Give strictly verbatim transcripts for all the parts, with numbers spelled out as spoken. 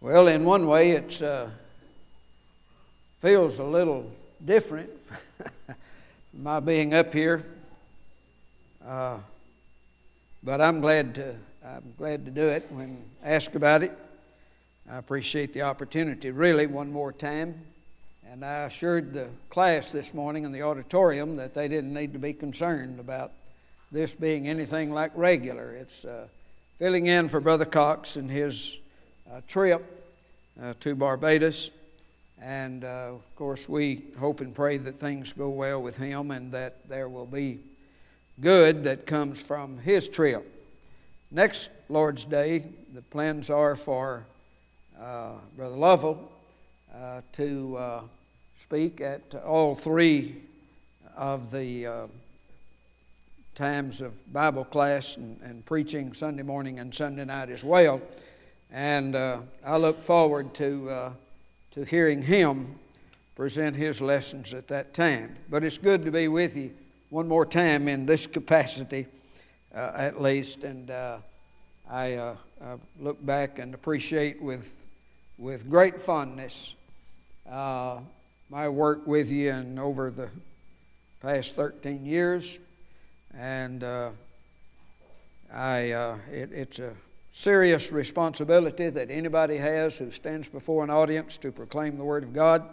Well, in one way, it uh, feels a little different, my being up here. Uh, but I'm glad to I'm glad to do it when asked about it. I appreciate the opportunity, really, one more time. And I assured the class this morning in the auditorium that they didn't need to be concerned about this being anything like regular. It's uh, filling in for Brother Cox and his uh, trip uh, to Barbados. And, uh, of course, we hope and pray that things go well with him and that there will be good that comes from his trip. Next Lord's Day, the plans are for uh, Brother Lovell uh, to uh, speak at all three of the uh, times of Bible class and, and preaching Sunday morning and Sunday night as well. And uh, I look forward to uh, to hearing him present his lessons at that time. But it's good to be with you one more time in this capacity, uh, at least. And uh, I, uh, I look back and appreciate with with great fondness uh, my work with you and over the past thirteen years. And uh, I uh, it, it's a serious responsibility that anybody has who stands before an audience to proclaim the Word of God.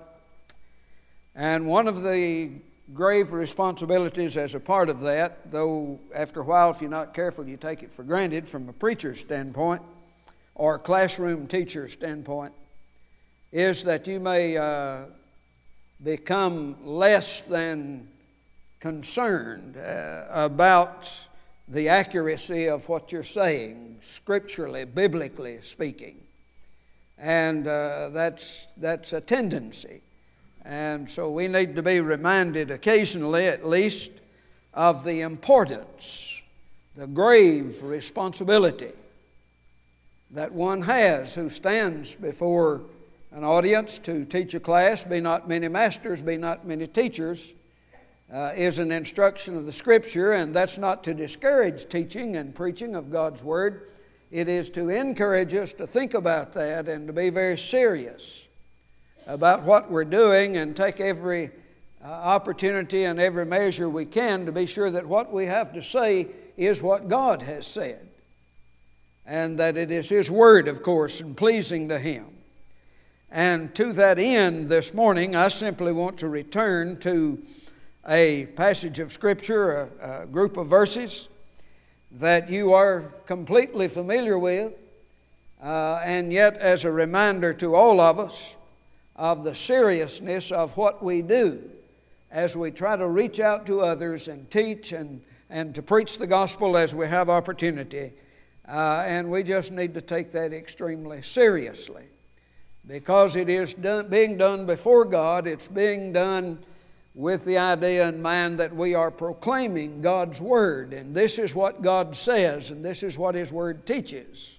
And one of the grave responsibilities as a part of that, though after a while, if you're not careful, you take it for granted from a preacher's standpoint or a classroom teacher's standpoint, is that you may uh, become less than concerned uh, about the accuracy of what you're saying, scripturally, biblically speaking. And uh, that's, that's a tendency. And so we need to be reminded occasionally, at least, of the importance, the grave responsibility that one has who stands before an audience to teach a class. Be not many masters, be not many teachers, Uh, is an instruction of the Scripture, and that's not to discourage teaching and preaching of God's Word. It is to encourage us to think about that and to be very serious about what we're doing and take every uh, opportunity and every measure we can to be sure that what we have to say is what God has said, and that it is His Word, of course, and pleasing to Him. And to that end, this morning, I simply want to return to a passage of Scripture, a, a group of verses that you are completely familiar with, uh, and yet as a reminder to all of us of the seriousness of what we do as we try to reach out to others and teach and, and to preach the gospel as we have opportunity. Uh, and we just need to take that extremely seriously, because it is done, being done before God. It's being done with the idea in mind that we are proclaiming God's Word, and this is what God says, and this is what His Word teaches.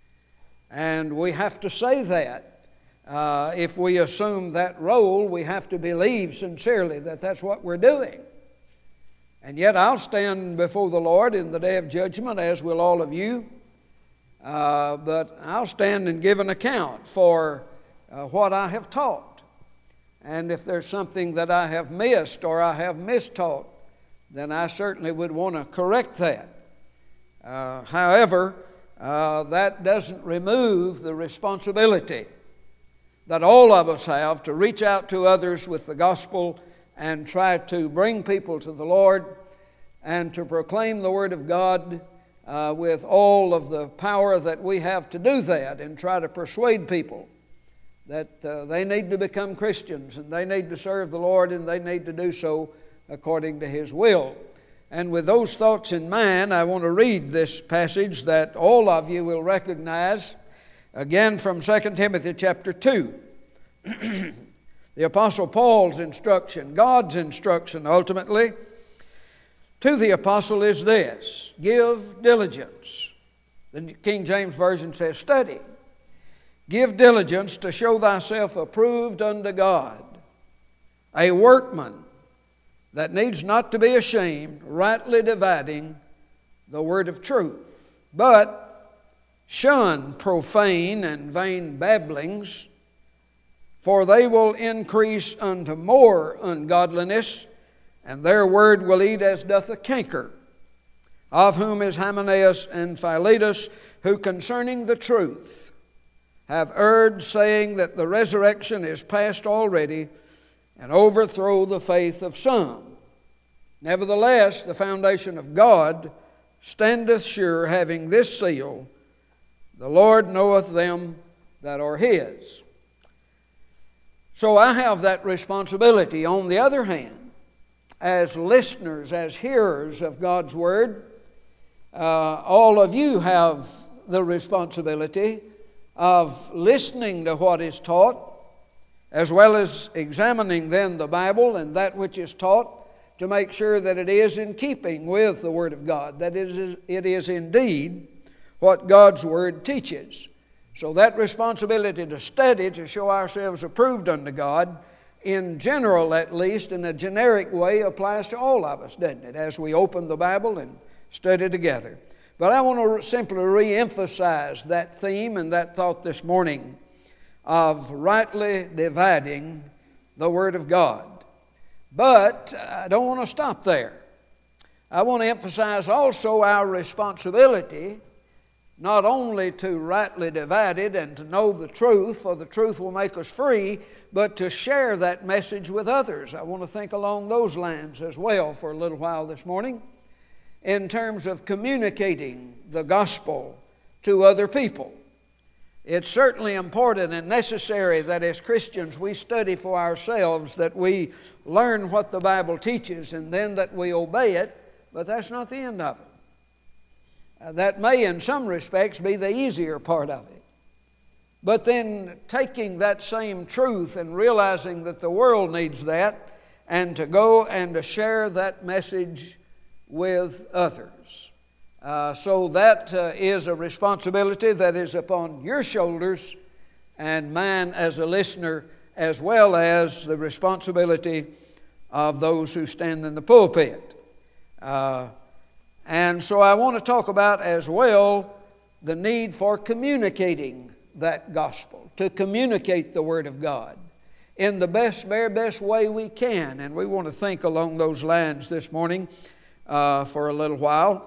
And we have to say that. Uh, if we assume that role, we have to believe sincerely that that's what we're doing. And yet I'll stand before the Lord in the day of judgment, as will all of you, uh, but I'll stand and give an account for uh, what I have taught. And if there's something that I have missed or I have mistaught, then I certainly would want to correct that. Uh, however, uh, that doesn't remove the responsibility that all of us have to reach out to others with the gospel and try to bring people to the Lord and to proclaim the Word of God uh, with all of the power that we have to do that, and try to persuade people that uh, they need to become Christians, and they need to serve the Lord, and they need to do so according to His will. And with those thoughts in mind, I want to read this passage that all of you will recognize, again from Second Timothy chapter two. The Apostle Paul's instruction, God's instruction ultimately, to the apostle is this: give diligence. The King James Version says study. Give diligence to show thyself approved unto God, a workman that needs not to be ashamed, rightly dividing the word of truth. But Shun profane and vain babblings, for they will increase unto more ungodliness, and their word will eat as doth a canker. Of whom is Hymenaeus and Philetus, who concerning the truth have erred, saying that the resurrection is past already, and overthrow the faith of some. Nevertheless, the foundation of God standeth sure, having this seal, the Lord knoweth them that are His. So I have that responsibility. On the other hand, as listeners, as hearers of God's Word, uh, all of you have the responsibility of listening to what is taught, as well as examining then the Bible and that which is taught, to make sure that it is in keeping with the Word of God, that it is, it is indeed what God's Word teaches. So that responsibility to study, to show ourselves approved unto God, in general at least, in a generic way, applies to all of us, doesn't it, as we open the Bible and study together. But I want to simply re-emphasize that theme and that thought this morning of rightly dividing the Word of God. But I don't want to stop there. I want to emphasize also our responsibility not only to rightly divide it and to know the truth, for the truth will make us free, but to share that message with others. I want to think along those lines as well for a little while this morning in terms of communicating the gospel to other people. It's certainly important and necessary that as Christians we study for ourselves, that we learn what the Bible teaches and then that we obey it, but that's not the end of it. Uh, that may in some respects be the easier part of it. But then taking that same truth and realizing that the world needs that, and to go and to share that message with others. Uh, so that uh, is a responsibility that is upon your shoulders and mine as a listener, as well as the responsibility of those who stand in the pulpit. Uh, and so I want to talk about as well the need for communicating that gospel, to communicate the Word of God in the best, very best way we can. And we want to think along those lines this morning uh, for a little while.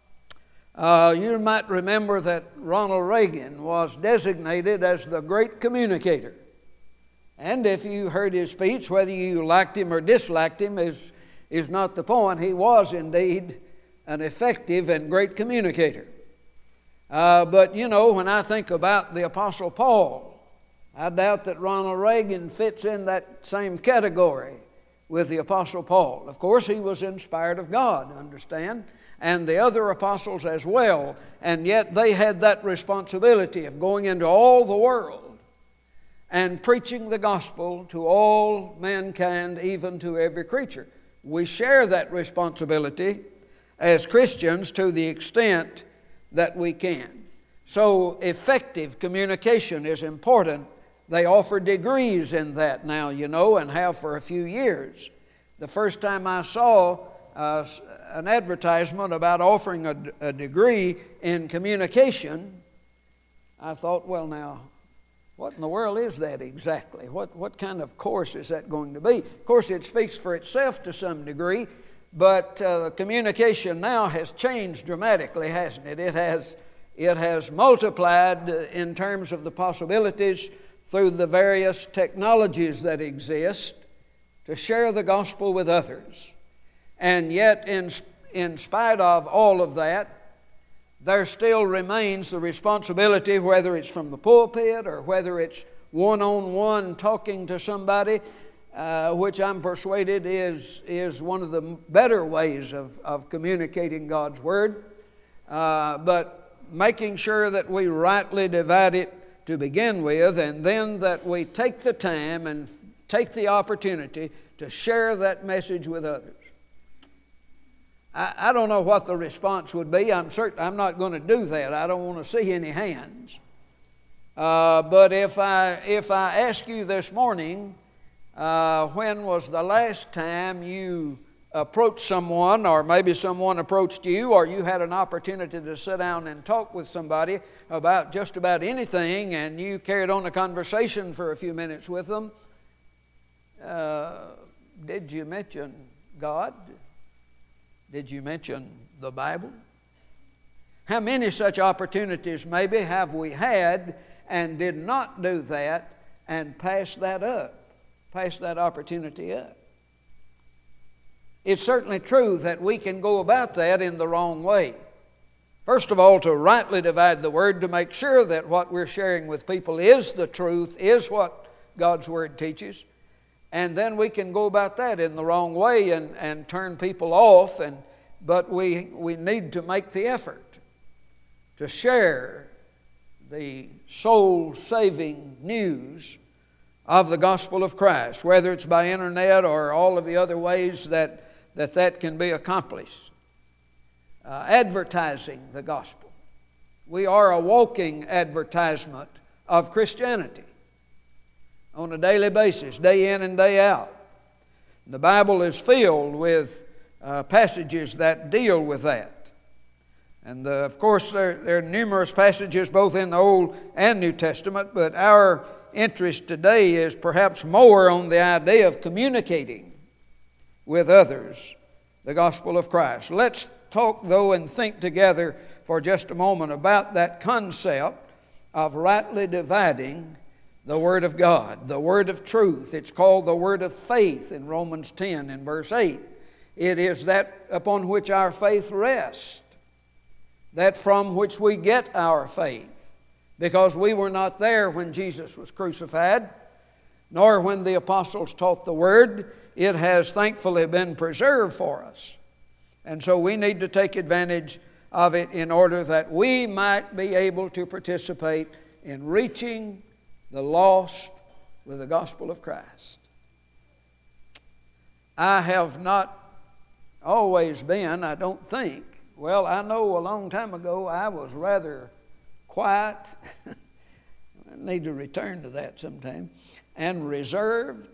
Uh, you might remember that Ronald Reagan was designated as the great communicator. And if you heard his speech, whether you liked him or disliked him is, is not the point. He was indeed an effective and great communicator. Uh, but you know, when I think about the Apostle Paul, I doubt that Ronald Reagan fits in that same category with the Apostle Paul. Of course, he was inspired of God, understand? And the other apostles as well. And yet they had that responsibility of going into all the world and preaching the gospel to all mankind, even to every creature. We share that responsibility as Christians to the extent that we can. So effective communication is important. They offer degrees in that now, you know, and have for a few years. The first time I saw uh, an advertisement about offering a, a degree in communication, I thought, well now, what in the world is that exactly? What, what kind of course is that going to be? Of course, it speaks for itself to some degree, but uh, communication now has changed dramatically, hasn't it? It has, it has multiplied in terms of the possibilities through the various technologies that exist to share the gospel with others. And yet, in, in spite of all of that, there still remains the responsibility, whether it's from the pulpit or whether it's one-on-one talking to somebody, uh, which I'm persuaded is, is one of the better ways of, of communicating God's Word. Uh, but making sure that we rightly divide it to begin with, and then that we take the time and take the opportunity to share that message with others. I, I don't know what the response would be. I'm certain I'm not going to do that. I don't want to see any hands. Uh, but if I if I ask you this morning, uh, when was the last time you approached someone, or maybe someone approached you, or you had an opportunity to sit down and talk with somebody about just about anything, and you carried on a conversation for a few minutes with them, uh, did you mention God? Did you mention the Bible? How many such opportunities maybe have we had and did not do that and passed that up, passed that opportunity up? It's certainly true that we can go about that in the wrong way. First of all, to rightly divide the Word, to make sure that what we're sharing with people is the truth, is what God's Word teaches. And then we can go about that in the wrong way and, and turn people off. And, but we, we need to make the effort to share the soul-saving news of the gospel of Christ, whether it's by internet or all of the other ways that that, that can be accomplished. Uh, advertising the gospel. We are a walking advertisement of Christianity on a daily basis, day in and day out. The Bible is filled with uh, passages that deal with that. And uh, of course there, there are numerous passages both in the Old and New Testament, but our interest today is perhaps more on the idea of communicating with others the gospel of Christ. Let's talk though and think together for just a moment about that concept of rightly dividing the Word of God, the Word of truth. It's called the Word of faith in Romans ten and verse eight. It is that upon which our faith rests, that from which we get our faith, because we were not there when Jesus was crucified, nor when the apostles taught the Word. It has thankfully been preserved for us. And so we need to take advantage of it in order that we might be able to participate in reaching the lost with the gospel of Christ. I have not always been, I don't think, well, I know a long time ago I was rather quiet, I need to return to that sometime, and reserved.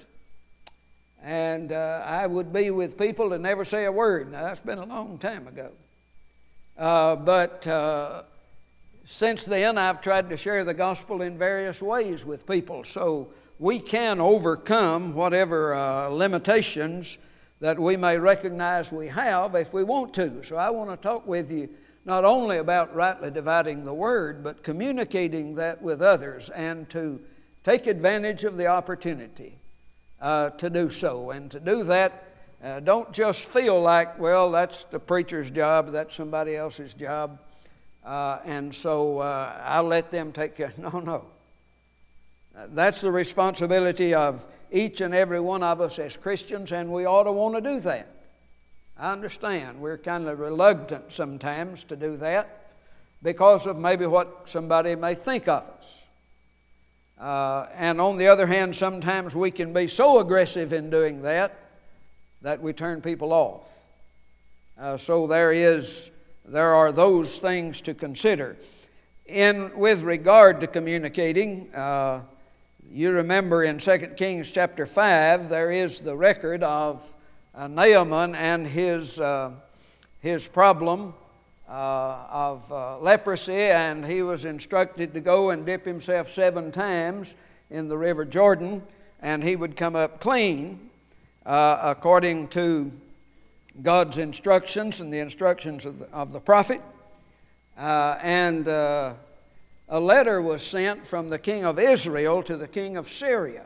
And uh, I would be with people and never say a word. Now, that's been a long time ago. Uh, but uh, since then, I've tried to share the gospel in various ways with people. So we can overcome whatever uh, limitations that we may recognize we have if we want to. So I want to talk with you not only about rightly dividing the Word, but communicating that with others and to take advantage of the opportunity Uh, to do so. And to do that, uh, don't just feel like, well, that's the preacher's job, that's somebody else's job, uh, and so uh, I'll let them take care. No, no. Uh, that's the responsibility of each and every one of us as Christians, and we ought to want to do that. I understand we're kind of reluctant sometimes to do that because of maybe what somebody may think of us. Uh, and on the other hand, sometimes we can be so aggressive in doing that that we turn people off. Uh, so there is, there are those things to consider. In with regard to communicating, uh, you remember in Second Kings chapter five, there is the record of uh, Naaman and his uh, his problem Uh, of uh, leprosy, and he was instructed to go and dip himself seven times in the river Jordan, and he would come up clean uh, according to God's instructions and the instructions of the, of the prophet. Uh, and uh, a letter was sent from the king of Israel to the king of Syria,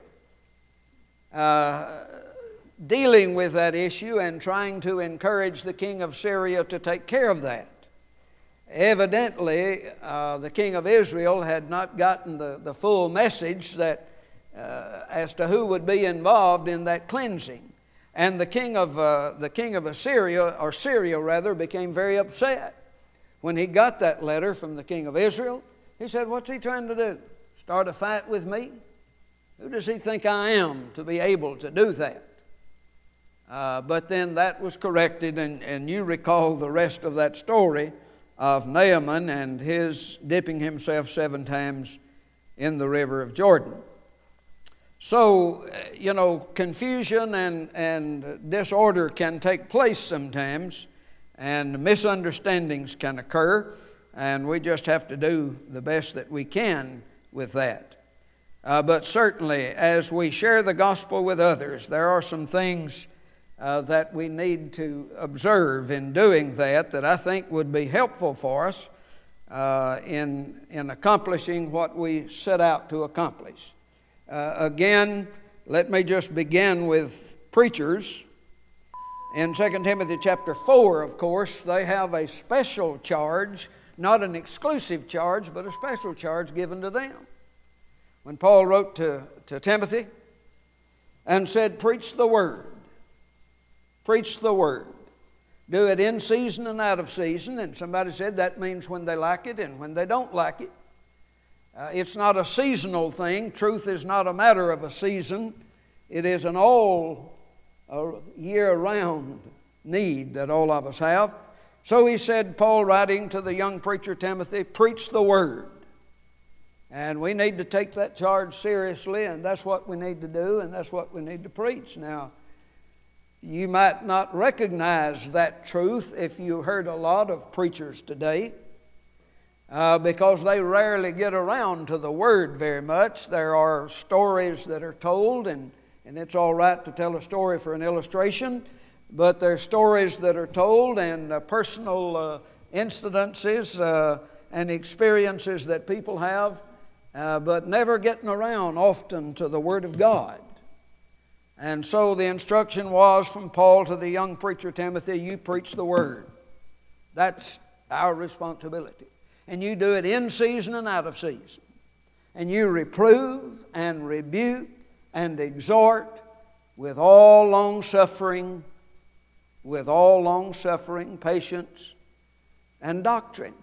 uh, dealing with that issue and trying to encourage the king of Syria to take care of that. Evidently, uh, the king of Israel had not gotten the, the full message that uh, as to who would be involved in that cleansing. And the king of uh, the king of Assyria, or Syria rather, became very upset when he got that letter from the king of Israel. He said, "What's he trying to do? Start a fight with me? Who does he think I am to be able to do that?" Uh, but then that was corrected, and, and you recall the rest of that story of Naaman and his dipping himself seven times in the river of Jordan. So, you know, confusion and, and disorder can take place sometimes, and misunderstandings can occur, and we just have to do the best that we can with that. Uh, but certainly, as we share the gospel with others, there are some things uh, that we need to observe in doing that that I think would be helpful for us uh, in, in accomplishing what we set out to accomplish. Uh, again, let me just begin with preachers. In Second Timothy chapter four, of course, they have a special charge, not an exclusive charge, but a special charge given to them. When Paul wrote to, to Timothy and said, preach the word, preach the word. Do it in season and out of season. And somebody said that means when they like it and when they don't like it. Uh, it's not a seasonal thing. Truth is not a matter of a season. It is an all uh, year-round need that all of us have. So he said, Paul writing to the young preacher Timothy, preach the word. And we need to take that charge seriously, and that's what we need to do, and that's what we need to preach. Now, you might not recognize that truth if you heard a lot of preachers today, uh, because they rarely get around to the Word very much. There are stories that are told, and, and it's all right to tell a story for an illustration, but there are stories that are told and uh, personal uh, incidences uh, and experiences that people have, uh, but never getting around often to the Word of God. And so the instruction was from Paul to the young preacher Timothy, you preach the Word. That's our responsibility. And you do it in season and out of season. And you reprove and rebuke and exhort with all long-suffering, with all long-suffering, patience, and doctrine.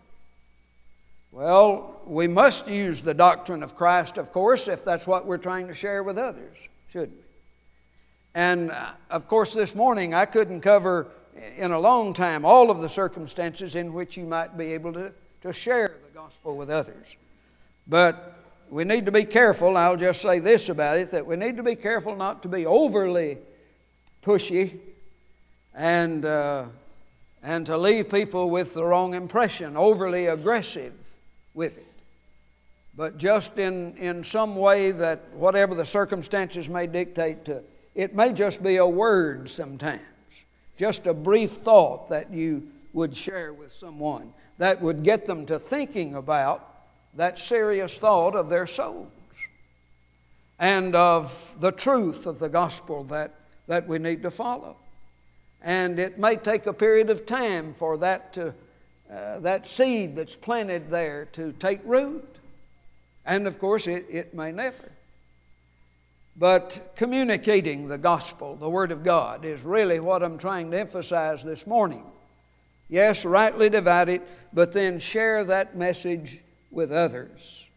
Well, we must use the doctrine of Christ, of course, if that's what we're trying to share with others, shouldn't we? And, uh, of course, this morning I couldn't cover in a long time all of the circumstances in which you might be able to, to share the gospel with others. But we need to be careful. I'll just say this about it, that we need to be careful not to be overly pushy and, uh, and to leave people with the wrong impression, overly aggressive with it. But just in, in some way that whatever the circumstances may dictate to, it may just be a word sometimes, just a brief thought that you would share with someone that would get them to thinking about that serious thought of their souls and of the truth of the gospel that, that we need to follow. And it may take a period of time for that, to, uh, that seed that's planted there to take root. And of course it, it may never. But communicating the gospel, the Word of God, is really what I'm trying to emphasize this morning. Yes, rightly divide it, but then share that message with others.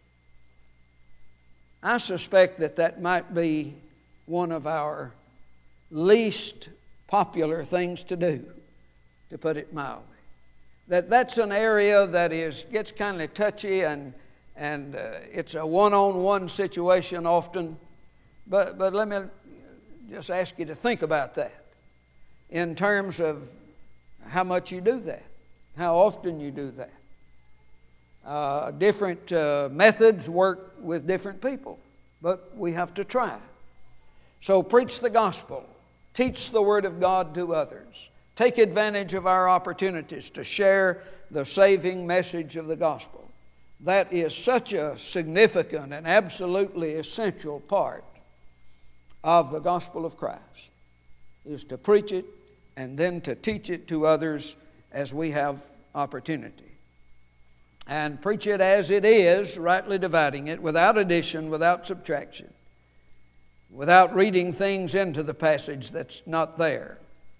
I suspect that that might be one of our least popular things to do, to put it mildly. That that's an area that is gets kind of touchy, and, and uh, it's a one-on-one situation often. But, but let me just ask you to think about that in terms of how much you do that, how often you do that. Uh, different uh, methods work with different people, but we have to try. So preach the gospel, teach the Word of God to others, take advantage of our opportunities to share the saving message of the gospel. That is such a significant and absolutely essential part of the gospel of Christ, is to preach it and then to teach it to others as we have opportunity. And preach it as it is, rightly dividing it, without addition, without subtraction, without reading things into the passage that's not there.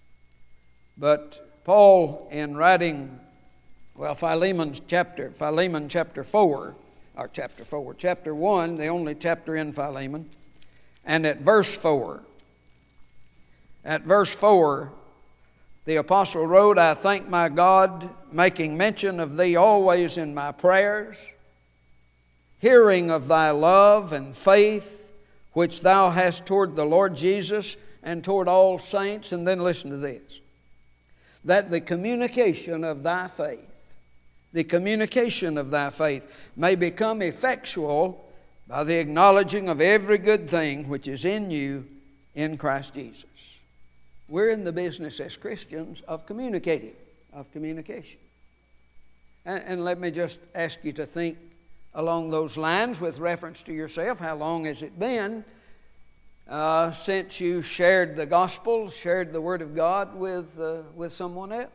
But Paul, in writing, well, Philemon's chapter, Philemon chapter four, or chapter four, chapter one, the only chapter in Philemon, and at verse four, at verse four, the apostle wrote, I thank my God, making mention of thee always in my prayers, hearing of thy love and faith which thou hast toward the Lord Jesus and toward all saints. And then listen to this. That the communication of thy faith, the communication of thy faith may become effectual by the acknowledging of every good thing which is in you in Christ Jesus. We're in the business as Christians of communicating, of communication. And, and let me just ask you to think along those lines with reference to yourself. How long has it been uh, since you shared the gospel, shared the Word of God with, uh, with someone else?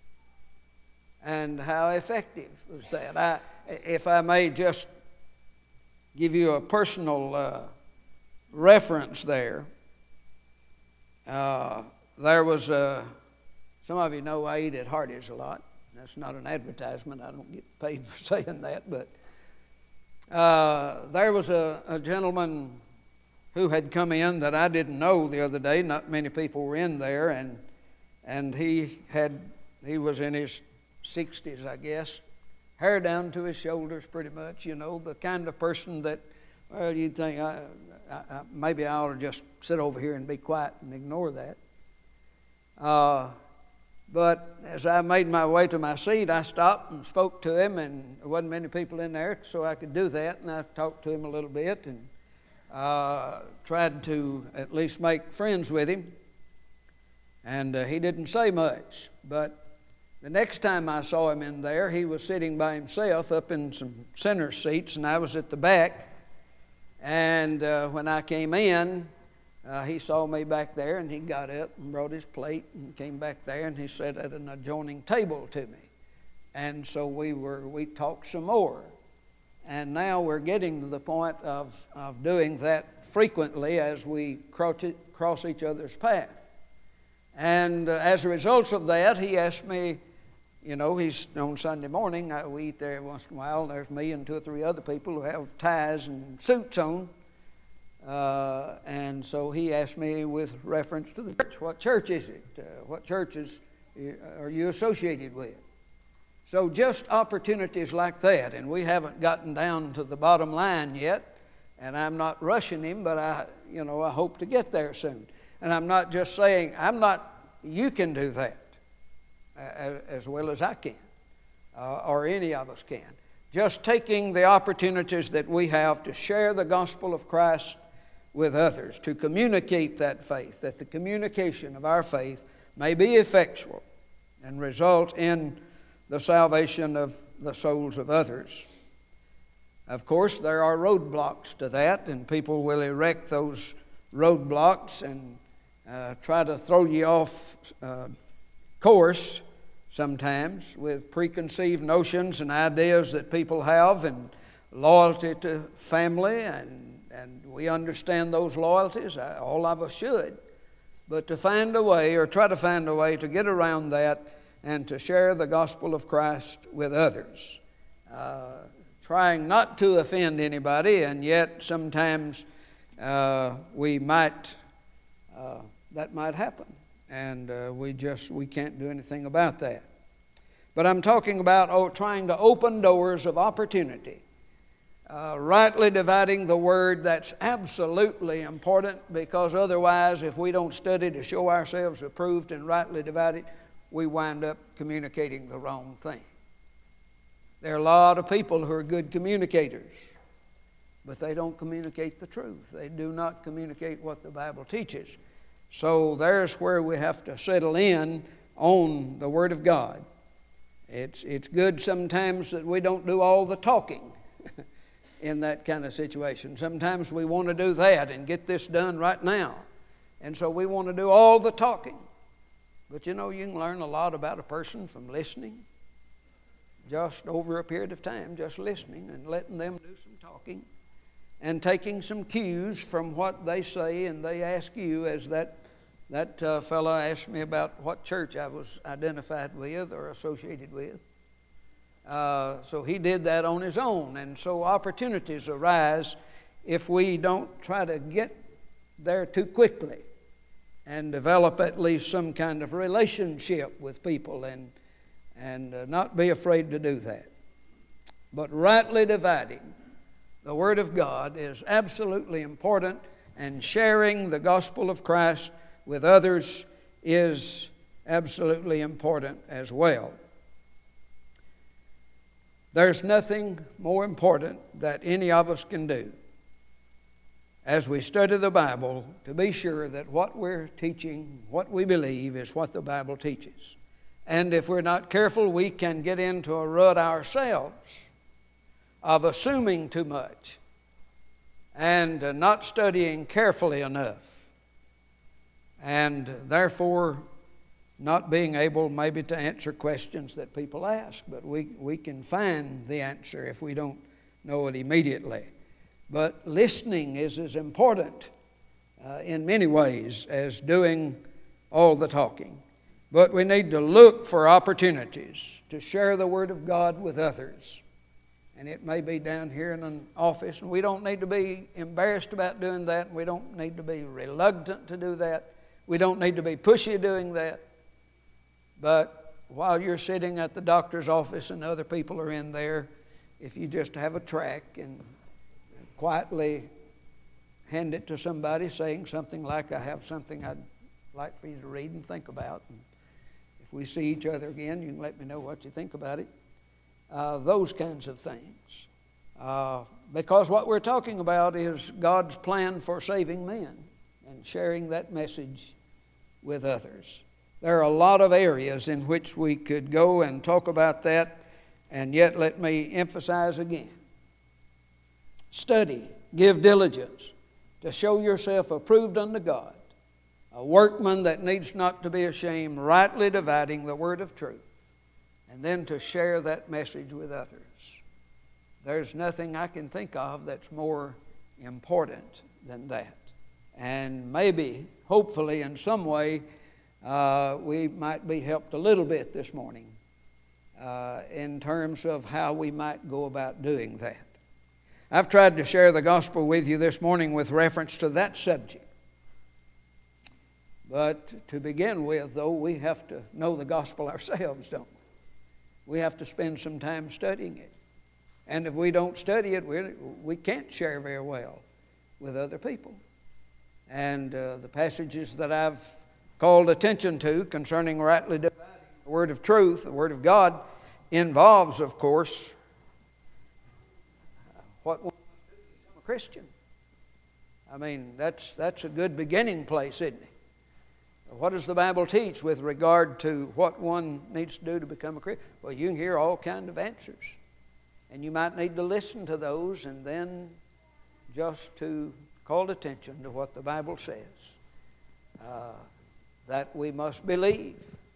And how effective was that? I, if I may just give you a personal uh, reference there. Uh, there was a, some of you know I eat at Hardee's a lot. That's not an advertisement. I don't get paid for saying that. But uh, there was a, a gentleman who had come in that I didn't know the other day. Not many people were in there. And, and he had, he was in his sixties, I guess. Hair down to his shoulders pretty much, you know, the kind of person that, well, you'd think, I, I, I, maybe I ought to just sit over here and be quiet and ignore that. Uh, but as I made my way to my seat, I stopped and spoke to him, and there wasn't many people in there, so I could do that. And I talked to him a little bit and uh, tried to at least make friends with him. And uh, he didn't say much, but the next time I saw him in there, he was sitting by himself up in some center seats, and I was at the back. And uh, when I came in, uh, he saw me back there, and he got up and brought his plate and came back there, and he sat at an adjoining table to me. And so we were we talked some more. And now we're getting to the point of, of doing that frequently as we cross, it, cross each other's path. And uh, as a result of that, he asked me, you know, he's on Sunday morning, I, we eat there every once in a while, and there's me and two or three other people who have ties and suits on. Uh, and so he asked me with reference to the church, what church is it? Uh, what churches are you associated with? So just opportunities like that, and we haven't gotten down to the bottom line yet, and I'm not rushing him, but I, you know, I hope to get there soon. And I'm not just saying, I'm not, you can do that as well as I can, uh, or any of us can. Just taking the opportunities that we have to share the gospel of Christ with others, to communicate that faith, that the communication of our faith may be effectual and result in the salvation of the souls of others. Of course, there are roadblocks to that, and people will erect those roadblocks and uh, try to throw you off uh, course sometimes with preconceived notions and ideas that people have, and loyalty to family, and, and we understand those loyalties. All of us should. But to find a way, or try to find a way to get around that and to share the gospel of Christ with others. Uh, trying not to offend anybody, and yet sometimes uh, we might, uh, that might happen. And uh, we just, we can't do anything about that. But I'm talking about oh, trying to open doors of opportunity. Uh, rightly dividing the word, that's absolutely important, because otherwise, if we don't study to show ourselves approved and rightly divide it, we wind up communicating the wrong thing. There are a lot of people who are good communicators, but they don't communicate the truth. They do not communicate what the Bible teaches. So there's where we have to settle in on the Word of God. It's, it's good sometimes that we don't do all the talking in that kind of situation. Sometimes we want to do that and get this done right now. And so we want to do all the talking. But you know, you can learn a lot about a person from listening, just over a period of time, just listening and letting them do some talking and taking some cues from what they say, and they ask you, as that that uh, fellow asked me about what church I was identified with or associated with. Uh, so he did that on his own. And so opportunities arise if we don't try to get there too quickly and develop at least some kind of relationship with people, and, and uh, not be afraid to do that. But rightly dividing the Word of God is absolutely important, and sharing the gospel of Christ with others is absolutely important as well. There's nothing more important that any of us can do as we study the Bible to be sure that what we're teaching, what we believe, is what the Bible teaches. And if we're not careful, we can get into a rut ourselves of assuming too much and not studying carefully enough, and therefore not being able maybe to answer questions that people ask. But we, we can find the answer if we don't know it immediately. But listening is as important uh, in many ways as doing all the talking. But we need to look for opportunities to share the Word of God with others. And it may be down here in an office, and we don't need to be embarrassed about doing that, and we don't need to be reluctant to do that. We don't need to be pushy doing that. But while you're sitting at the doctor's office and other people are in there, if you just have a tract and quietly hand it to somebody saying something like, I have something I'd like for you to read and think about. And if we see each other again, you can let me know what you think about it. Uh, those kinds of things. Uh, because what we're talking about is God's plan for saving men and sharing that message with others. There are a lot of areas in which we could go and talk about that, and yet let me emphasize again. Study, give diligence to show yourself approved unto God, a workman that needs not to be ashamed, rightly dividing the word of truth, and then to share that message with others. There's nothing I can think of that's more important than that. And maybe, hopefully, in some way, uh, we might be helped a little bit this morning uh, in terms of how we might go about doing that. I've tried to share the gospel with you this morning with reference to that subject. But to begin with, though, we have to know the gospel ourselves, don't we? We have to spend some time studying it. And if we don't study it, we, we can't share very well with other people. And uh, the passages that I've called attention to concerning rightly dividing the word of truth, the word of God, involves, of course, what one must do to become a Christian. I mean, that's, that's a good beginning place, isn't it? What does the Bible teach with regard to what one needs to do to become a Christian? Well, you can hear all kinds of answers. And you might need to listen to those and then just to call attention to what the Bible says. Uh, that we must believe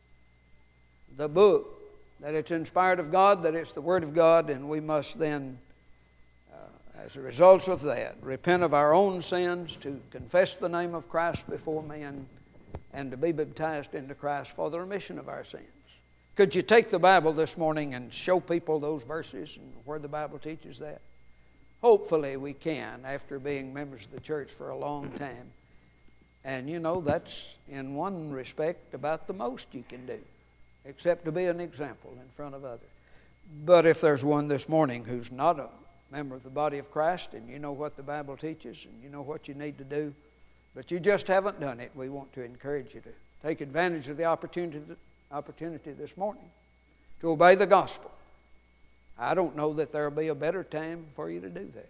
the book, that it's inspired of God, that it's the Word of God, and we must then, uh, as a result of that, repent of our own sins, to confess the name of Christ before men, and to be baptized into Christ for the remission of our sins. Could you take the Bible this morning and show people those verses and where the Bible teaches that? Hopefully we can, after being members of the church for a long time. And you know, that's in one respect about the most you can do, except to be an example in front of others. But if there's one this morning who's not a member of the body of Christ, and you know what the Bible teaches, and you know what you need to do, but you just haven't done it, we want to encourage you to take advantage of the opportunity, opportunity this morning to obey the gospel. I don't know that there will be a better time for you to do that.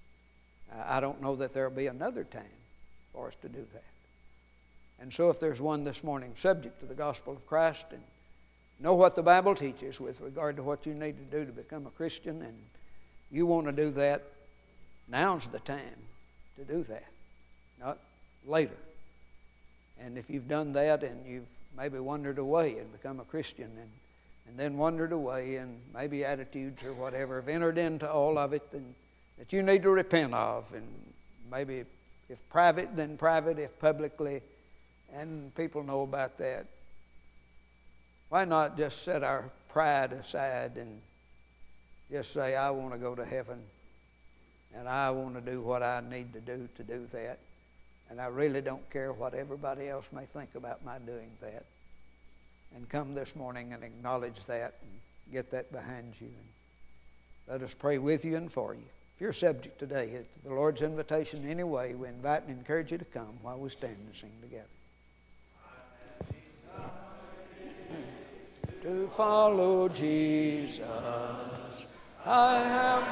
I don't know that there will be another time for us to do that. And so if there's one this morning subject to the gospel of Christ and know what the Bible teaches with regard to what you need to do to become a Christian, and you want to do that, now's the time to do that, not later. And if you've done that and you've maybe wandered away and become a Christian and, and then wandered away, and maybe attitudes or whatever have entered into all of it, then that you need to repent of, and maybe if private, then private, if publicly, and people know about that. Why not just set our pride aside and just say, I want to go to heaven, and I want to do what I need to do to do that, and I really don't care what everybody else may think about my doing that. And come this morning and acknowledge that and get that behind you. And let us pray with you and for you. If you're subject today to the Lord's invitation in any way, we invite and encourage you to come while we stand and sing together. To follow Jesus, I have